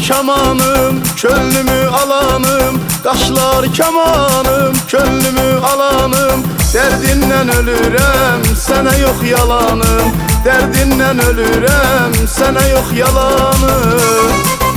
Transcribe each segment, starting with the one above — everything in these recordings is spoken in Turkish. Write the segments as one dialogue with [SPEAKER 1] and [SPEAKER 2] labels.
[SPEAKER 1] şamanım, könlümü alanım. Kaşlar kemanım, könlümü alanım. Derdinden ölürem, sana yok yalanım. Derdinden ölürem, sana yok yalanım.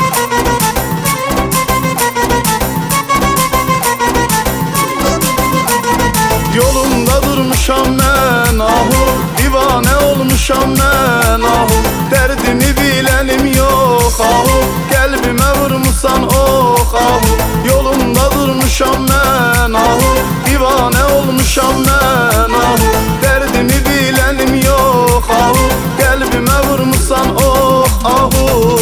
[SPEAKER 1] Yolunda durmuşam ben ahu, divane olmuşam ben ahu. Derdimi bilenim yok ahu, kalbime vurmuşsan oh ahu. Yolunda durmuşam ben ahu, divane olmuşam ben ahu. Derdimi bilenim yok ahu, kalbime vurmuşsan oh ahu.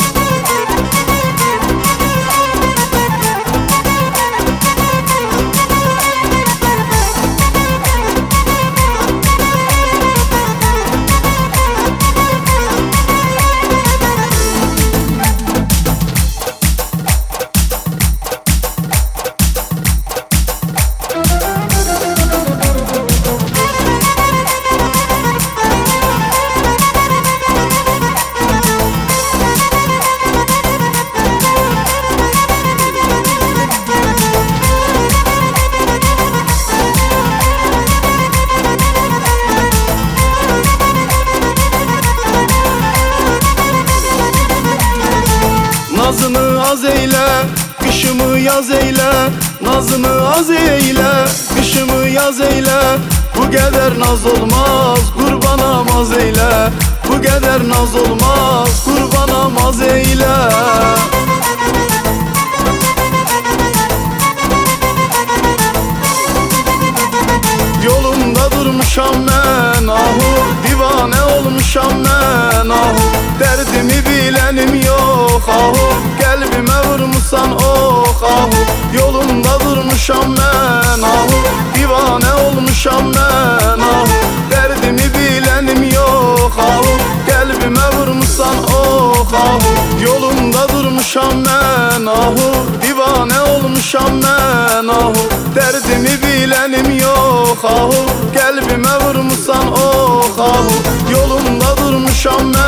[SPEAKER 1] Nazını az eyle, kışımı yaz eyle. Nazını az eyle, kışımı yaz eyle. Bu kadar naz olmaz, kurbana maz eyle. Bu kadar naz olmaz, kurbana maz eyle. Yolunda durmuşam ben ahu, divane olmuşam ben ahu. Derdimi bilenim yok ahu, kalbime vurmuşsan oh ahu. Yolunda durmuşam ben ahu, divane olmuşam ben ahu. Derdimi bilenim yok ahu, kalbime vurmuşsan oh ahu. Yolunda durmuşam ben ahu, divane olmuşam ben ahu. Derdimi bilenim yok ahu, kalbime vurmuşsan oh ahu. Yolunda durmuşam ben